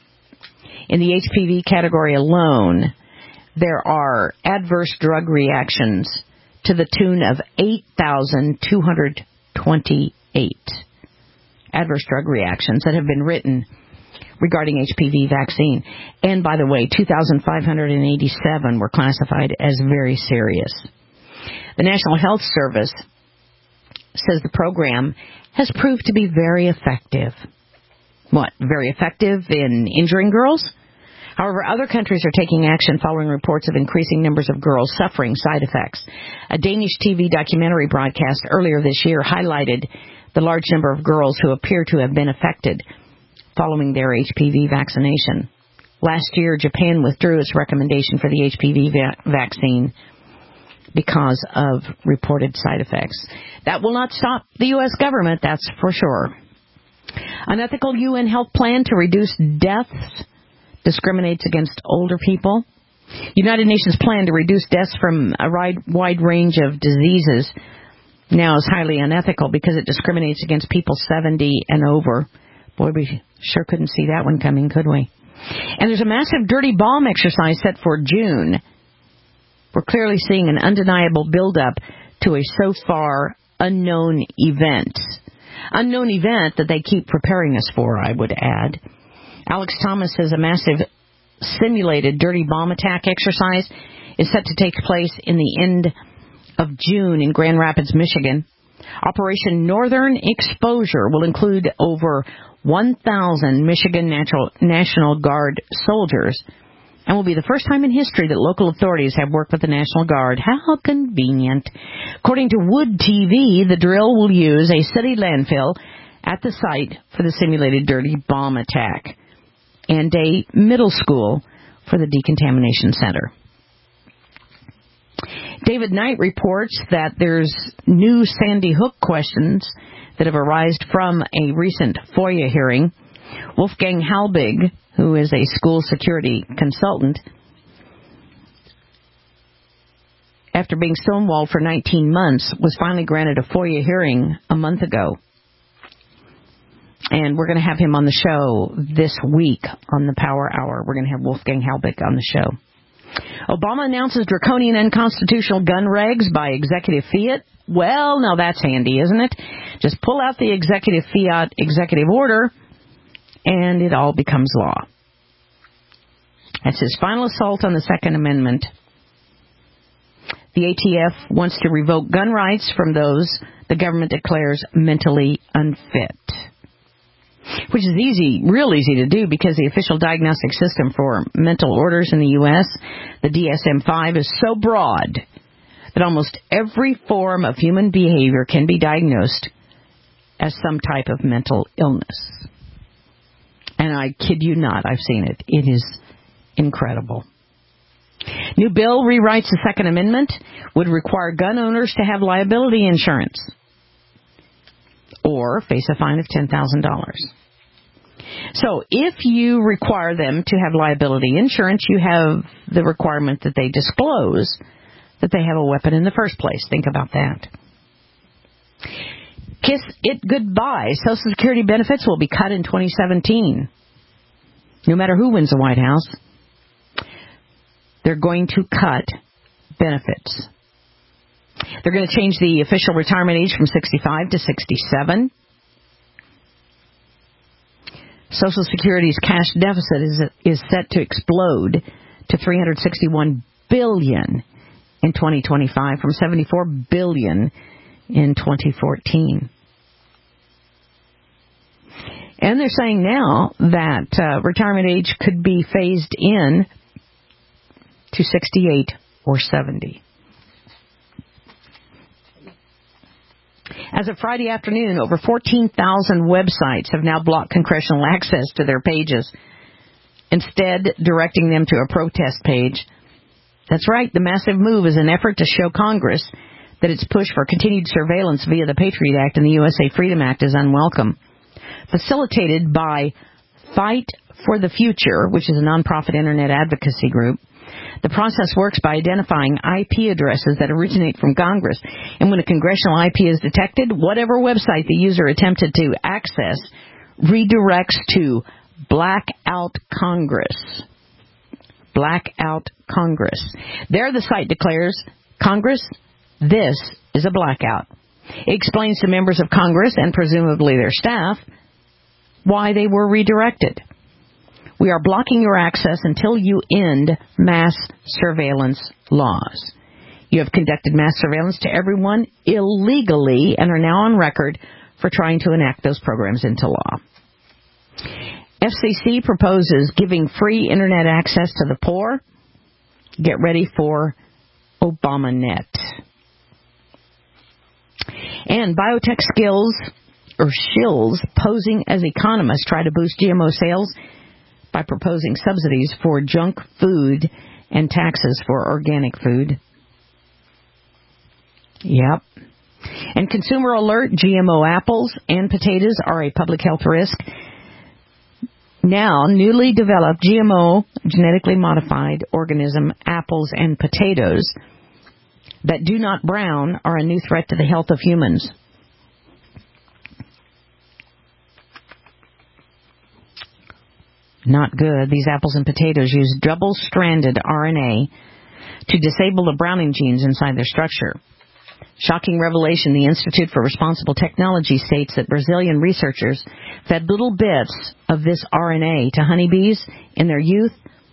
In the H P V category alone, there are adverse drug reactions to the tune of eight thousand two hundred twenty-eight adverse drug reactions that have been written regarding H P V vaccine. And by the way, two thousand five hundred eighty-seven were classified as very serious. The National Health Service says the program has proved to be very effective. What? Very effective in injuring girls? However, other countries are taking action following reports of increasing numbers of girls suffering side effects. A Danish T V documentary broadcast earlier this year highlighted the large number of girls who appear to have been affected following their H P V vaccination. Last year, Japan withdrew its recommendation for the H P V va- vaccine because of reported side effects. That will not stop the U S government, that's for sure. Unethical U N health plan to reduce deaths discriminates against older people. United Nations plan to reduce deaths from a wide range of diseases now is highly unethical because it discriminates against people seventy and over. Boy, we sure couldn't see that one coming, could we? And there's a massive dirty bomb exercise set for June. We're clearly seeing an undeniable buildup to a so far unknown event. Unknown event that they keep preparing us for, I would add. Alex Thomas says a massive simulated dirty bomb attack exercise is set to take place in the end of June in Grand Rapids, Michigan. Operation Northern Exposure will include over one thousand Michigan Natural, National Guard soldiers and will be the first time in history that local authorities have worked with the National Guard. How convenient. According to Wood T V, the drill will use a city landfill at the site for the simulated dirty bomb attack. and a middle school for the decontamination center. David Knight reports that there's new Sandy Hook questions that have arisen from a recent FOIA hearing. Wolfgang Halbig, who is a school security consultant, after being stonewalled for nineteen months, was finally granted a FOIA hearing a month ago. And we're going to have him on the show this week on the Power Hour. We're going to have Wolfgang Halbig on the show. Obama announces draconian unconstitutional gun regs by executive fiat. Well, now that's handy, isn't it? Just pull out the executive fiat executive order, and it all becomes law. That's his final assault on the Second Amendment. The A T F wants to revoke gun rights from those the government declares mentally unfit, which is easy, real easy to do, because the official diagnostic system for mental orders in the U S, the D S M five, is so broad that almost every form of human behavior can be diagnosed as some type of mental illness. And I kid you not, I've seen it. It is incredible. New bill rewrites the Second Amendment, would require gun owners to have liability insurance or face a fine of ten thousand dollars. So if you require them to have liability insurance, you have the requirement that they disclose that they have a weapon in the first place. Think about that. Kiss it goodbye. Social Security benefits will be cut in twenty seventeen. No matter who wins the White House, they're going to cut benefits. They're going to change the official retirement age from sixty-five to sixty-seven. Social Security's cash deficit is is set to explode to three hundred sixty-one billion dollars in twenty twenty-five from seventy-four billion dollars in twenty fourteen. And they're saying now that uh, retirement age could be phased in to sixty-eight or seventy. As of Friday afternoon, over fourteen thousand websites have now blocked congressional access to their pages, instead directing them to a protest page. That's right, the massive move is an effort to show Congress that its push for continued surveillance via the Patriot Act and the U S A Freedom Act is unwelcome. Facilitated by Fight for the Future, which is a nonprofit internet advocacy group, the process works by identifying I P addresses that originate from Congress. And when a congressional I P is detected, whatever website the user attempted to access redirects to Blackout Congress. Blackout Congress. There the site declares, Congress, this is a blackout. It explains to members of Congress and presumably their staff why they were redirected. We are blocking your access until you end mass surveillance laws. You have conducted mass surveillance to everyone illegally and are now on record for trying to enact those programs into law. F C C proposes giving free internet access to the poor. Get ready for ObamaNet. And biotech skills or shills posing as economists try to boost G M O sales by proposing subsidies for junk food and taxes for organic food. Yep. And consumer alert, G M O apples and potatoes are a public health risk. Now, newly developed G M O, genetically modified organism apples and potatoes that do not brown are a new threat to the health of humans. Not good. These apples and potatoes use double-stranded R N A to disable the browning genes inside their structure. Shocking revelation, the Institute for Responsible Technology states that Brazilian researchers fed little bits of this R N A to honeybees in their youth.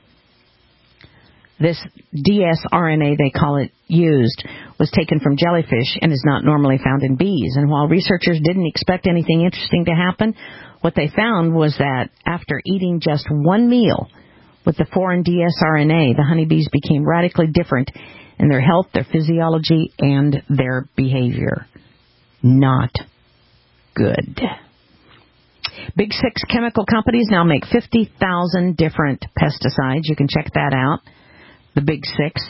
This dsRNA, they call it, used, was taken from jellyfish and is not normally found in bees. And while researchers didn't expect anything interesting to happen, what they found was that after eating just one meal with the foreign dsRNA, the honeybees became radically different in their health, their physiology, and their behavior. Not good. Big six chemical companies now make fifty thousand different pesticides. You can check that out. The Big Six.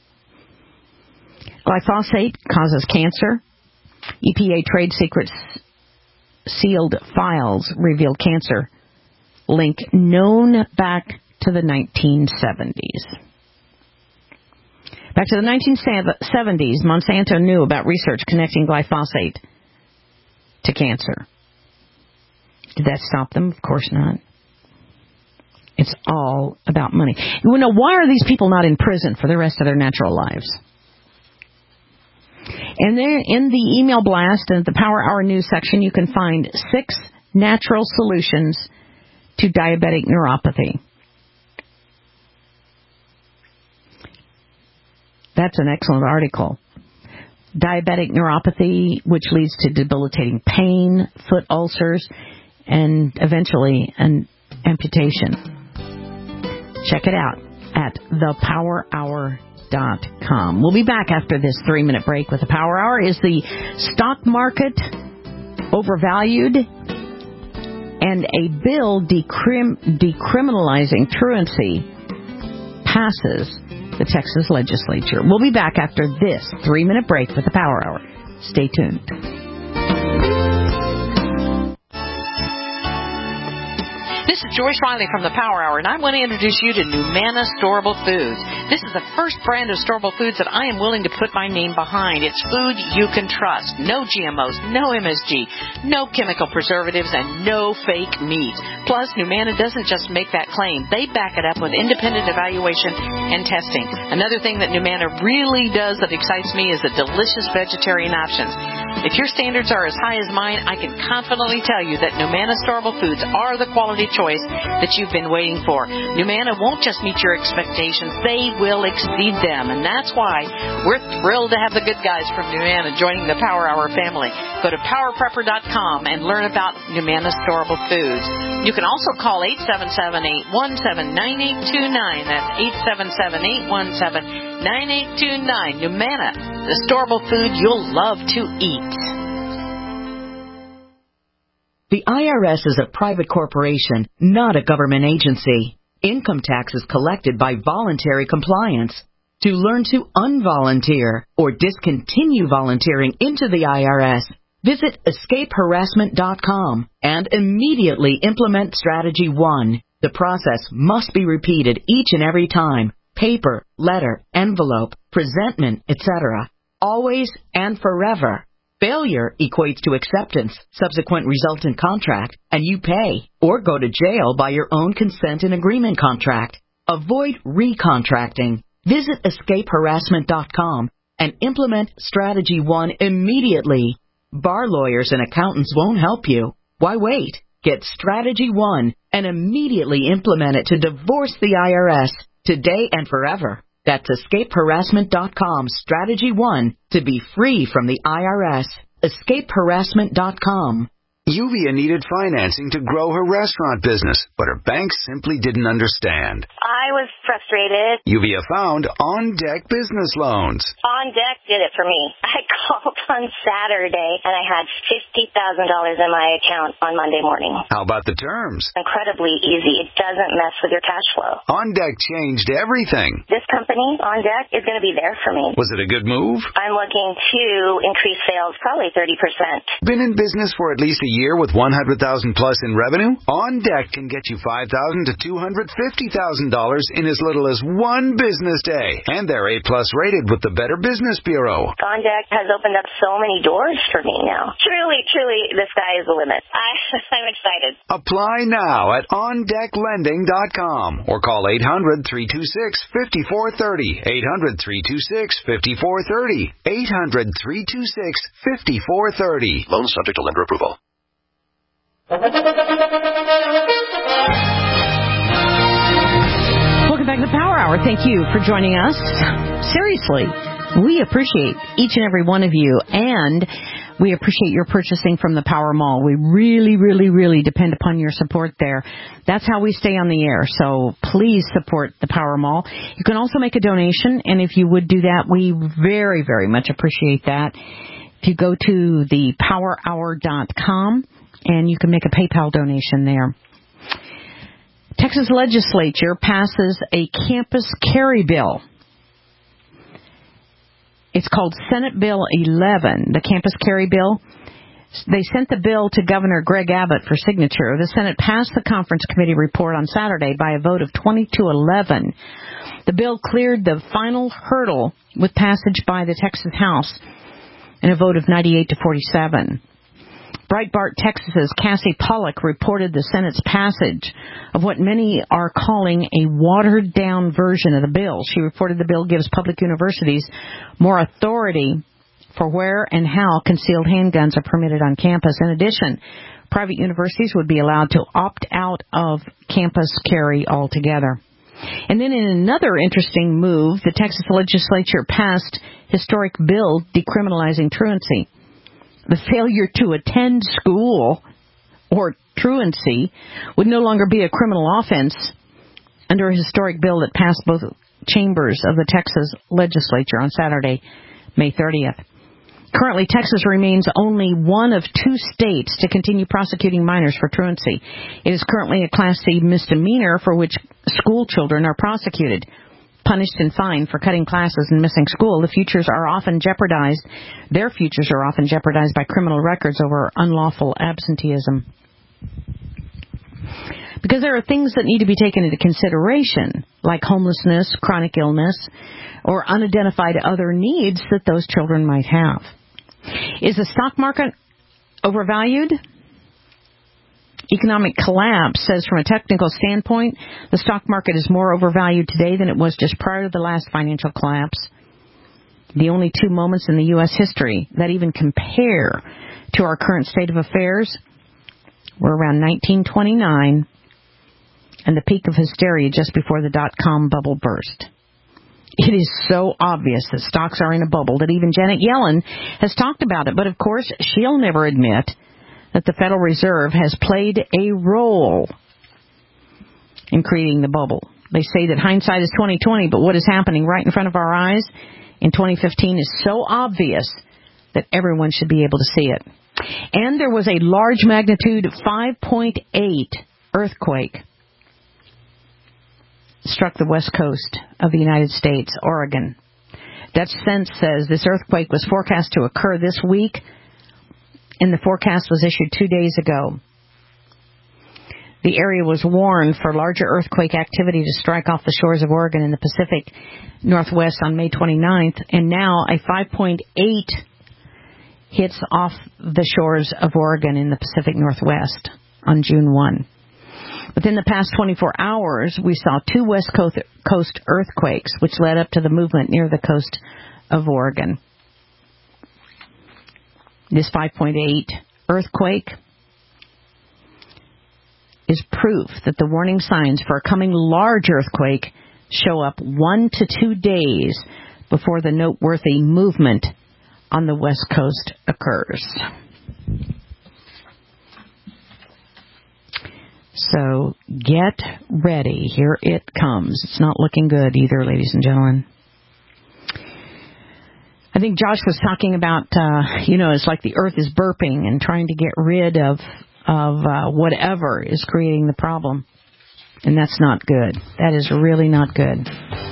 Glyphosate causes cancer. E P A trade secrets sealed files reveal cancer link known back to the nineteen seventies. Back to the nineteen seventies, Monsanto knew about research connecting glyphosate to cancer. Did that stop them? Of course not. It's all about money. You know, why are these people not in prison for the rest of their natural lives? And there, in the email blast and the Power Hour News section, you can find six natural solutions to diabetic neuropathy. That's an excellent article. Diabetic neuropathy, which leads to debilitating pain, foot ulcers, and eventually an amputation. Check it out at the power hour dot com. We'll be back after this three-minute break with the Power Hour. Is the stock market overvalued? And a bill decrim- decriminalizing truancy passes the Texas legislature. We'll be back after this three-minute break with the Power Hour. Stay tuned. This is Joyce Riley from the Power Hour, and I want to introduce you to Numana Storable Foods. This is the first brand of storable foods that I am willing to put my name behind. It's food you can trust. No G M Os, no M S G, no chemical preservatives, and no fake meat. Plus, Numana doesn't just make that claim. They back it up with independent evaluation and testing. Another thing that Numana really does that excites me is the delicious vegetarian options. If your standards are as high as mine, I can confidently tell you that Numana Storable Foods are the quality choice that you've been waiting for. Numana won't just meet your expectations, they will exceed them. And that's why we're thrilled to have the good guys from Numana joining the Power Hour family. Go to power prepper dot com and learn about Numana Storable Foods. You can also call eight seven seven, eight one seven, nine eight two nine. That's eight seven seven, eight one seven, nine eight two nine. Numana, the storable food you'll love to eat. The I R S is a private corporation, not a government agency. Income tax is collected by voluntary compliance. To learn to unvolunteer or discontinue volunteering into the I R S, visit escape harassment dot com and immediately implement Strategy one. The process must be repeated each and every time. Paper, letter, envelope, presentment, et cetera. Always and forever. Failure equates to acceptance, subsequent resultant contract, and you pay or go to jail by your own consent and agreement contract. Avoid recontracting. Visit escape harassment dot com and implement Strategy one immediately. Bar lawyers and accountants won't help you. Why wait? Get Strategy one and immediately implement it to divorce the I R S today and forever. That's escape harassment dot com Strategy one to be free from the I R S. escape harassment dot com. Yuvia needed financing to grow her restaurant business, but her bank simply didn't understand. I was frustrated. Yuvia found On Deck Business Loans. On Deck did it for me. I called on Saturday, and I had fifty thousand dollars in my account on Monday morning. How about the terms? Incredibly easy. It doesn't mess with your cash flow. On Deck changed everything. This company, On Deck, is going to be there for me. Was it a good move? I'm looking to increase sales probably thirty percent. Been in business for at least a year with one hundred thousand dollars plus in revenue? On Deck can get you five thousand dollars to two hundred fifty thousand dollars in as little as one business day. And they're A plus rated with the Better Business Bureau. On Deck has opened up so many doors for me now. Truly, truly, the sky is the limit. I, I'm excited. Apply now at on deck lending dot com or call eight hundred, three two six, five four three zero. eight hundred, three two six, five four three zero. eight hundred, three two six, five four three zero. Loan subject to lender approval. Welcome back to the Power Hour. Thank you for joining us. Seriously, we appreciate each and every one of you, and we appreciate your purchasing from the Power Mall. We really, really, really depend upon your support there. That's how we stay on the air, so please support the Power Mall. You can also make a donation, and if you would do that, we very, very much appreciate that. If you go to the power hour dot com, And you can make a PayPal donation there. Texas legislature passes a campus carry bill. It's called Senate Bill eleven, the campus carry bill. They sent the bill to Governor Greg Abbott for signature. The Senate passed the conference committee report on Saturday by a vote of twenty to eleven. The bill cleared the final hurdle with passage by the Texas House in a vote of ninety-eight to forty-seven. Breitbart Texas's Cassie Pollock reported the Senate's passage of what many are calling a watered-down version of the bill. She reported the bill gives public universities more authority for where and how concealed handguns are permitted on campus. In addition, private universities would be allowed to opt out of campus carry altogether. And then in another interesting move, the Texas legislature passed historic bill decriminalizing truancy. The failure to attend school or truancy would no longer be a criminal offense under a historic bill that passed both chambers of the Texas legislature on Saturday, May thirtieth. Currently, Texas remains only one of two states to continue prosecuting minors for truancy. It is currently a Class C misdemeanor for which school children are prosecuted, punished and fined for cutting classes and missing school. The futures are often jeopardized. Their futures are often jeopardized by criminal records over unlawful absenteeism. Because there are things that need to be taken into consideration, like homelessness, chronic illness, or unidentified other needs that those children might have. Is the stock market overvalued? Economic collapse says from a technical standpoint, the stock market is more overvalued today than it was just prior to the last financial collapse. The only two moments in the U S history that even compare to our current state of affairs were around nineteen twenty-nine and the peak of hysteria just before the dot-com bubble burst. It is so obvious that stocks are in a bubble that even Janet Yellen has talked about it. But, of course, she'll never admit that the Federal Reserve has played a role in creating the bubble. They say that hindsight is twenty twenty, but what is happening right in front of our eyes in twenty fifteen is so obvious that everyone should be able to see it. And there was a large magnitude five point eight earthquake struck the west coast of the United States, Oregon. Dutch Sense says this earthquake was forecast to occur this week, and the forecast was issued two days ago. The area was warned for larger earthquake activity to strike off the shores of Oregon in the Pacific Northwest on May twenty-ninth, and now a five point eight hits off the shores of Oregon in the Pacific Northwest on June first. Within the past twenty-four hours, we saw two West Coast earthquakes, which led up to the movement near the coast of Oregon. This five point eight earthquake is proof that the warning signs for a coming large earthquake show up one to two days before the noteworthy movement on the West Coast occurs. So get ready. Here it comes. It's not looking good either, ladies and gentlemen. I think Josh was talking about, uh, you know, it's like the earth is burping and trying to get rid of of uh, whatever is creating the problem. And that's not good. That is really not good.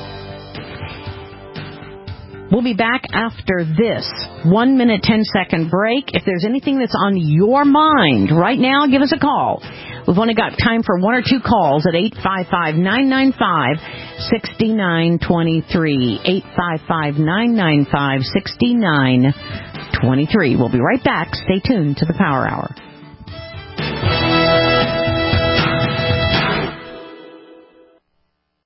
We'll be back after this one minute, ten second break. If there's anything that's on your mind right now, give us a call. We've only got time for one or two calls at eight five five, nine nine five, six nine two three. eight five five, nine nine five, six nine two three. We'll be right back. Stay tuned to the Power Hour.